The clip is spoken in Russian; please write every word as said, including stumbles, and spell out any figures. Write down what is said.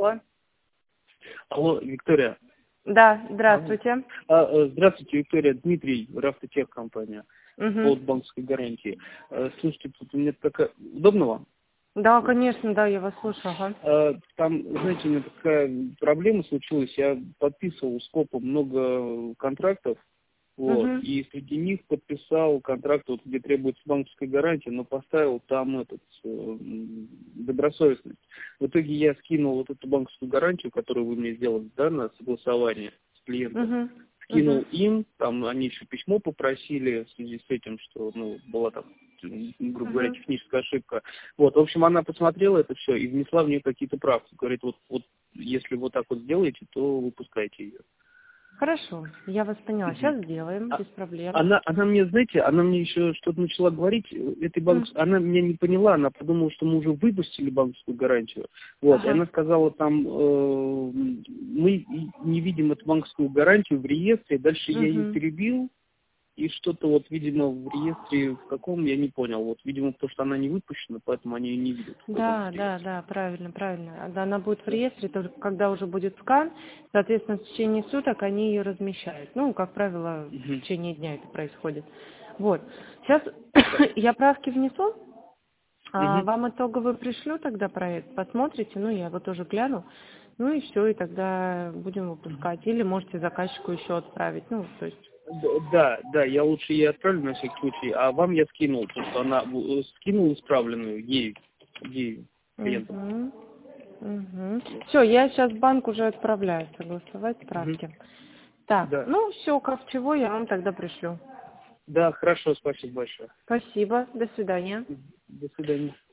Алло. Алло, Виктория. Да, здравствуйте. А, э, здравствуйте, Виктория. Дмитрий, Рафтотех компания. По Угу. поводу банковской гарантии. Э, Слушайте, тут у меня такая... Удобно вам? Да, конечно, да, я вас слушаю. Ага. Э, Там, знаете, у меня такая проблема случилась. Я подписывал с КОПом много контрактов. Вот, Угу. и среди них подписал контракт, вот, где требуется банковская гарантия, но поставил там этот э, м, добросовестность. В итоге я скинул вот эту банковскую гарантию, которую вы мне сделали, да, на согласование с клиентом. Угу. Скинул Угу. им, там они еще письмо попросили в связи с этим, что, ну, была там, м, грубо говоря, Угу. техническая ошибка. Вот, в общем, она посмотрела это все и внесла в нее какие-то правки. Говорит, вот, вот если вот так вот сделаете, то выпускайте ее. Хорошо, я вас поняла. Мгм. Сейчас сделаем, А- без проблем. Она, она мне, знаете, она мне еще что-то начала говорить, э, этой банк, М. она меня не поняла, она подумала, что мы уже выпустили банковскую гарантию. Вот, и Ага. она сказала там, э, мы и- не видим эту банковскую гарантию в реестре, дальше я ее Угу. перебил, и что-то вот, видимо, в реестре в каком, я не понял, вот, видимо, потому что она не выпущена, поэтому они ее не видят в каком Да, да, реестре. да, правильно, правильно. Да, она будет в реестре, только когда уже будет скан, соответственно, в течение суток они ее размещают. Ну, как правило, в Мгм. течение дня это происходит. Вот. Сейчас я правки внесу, а Мгм. вам итоговый пришлю тогда проект, посмотрите, ну, я его тоже гляну, ну и все, и тогда будем выпускать. Или можете заказчику еще отправить, ну, то есть... Д- Да, да, я лучше ей отправлю на всякий случай, а вам я скинул, потому что она э, скинул исправленную ей, ей, клиенту. Угу. Угу. Все, я сейчас в банк уже отправляю согласовать Мгм. справки. Так, Да, ну все, как чего, я вам тогда пришлю. да, хорошо, спасибо большое. Спасибо, до свидания. До свидания.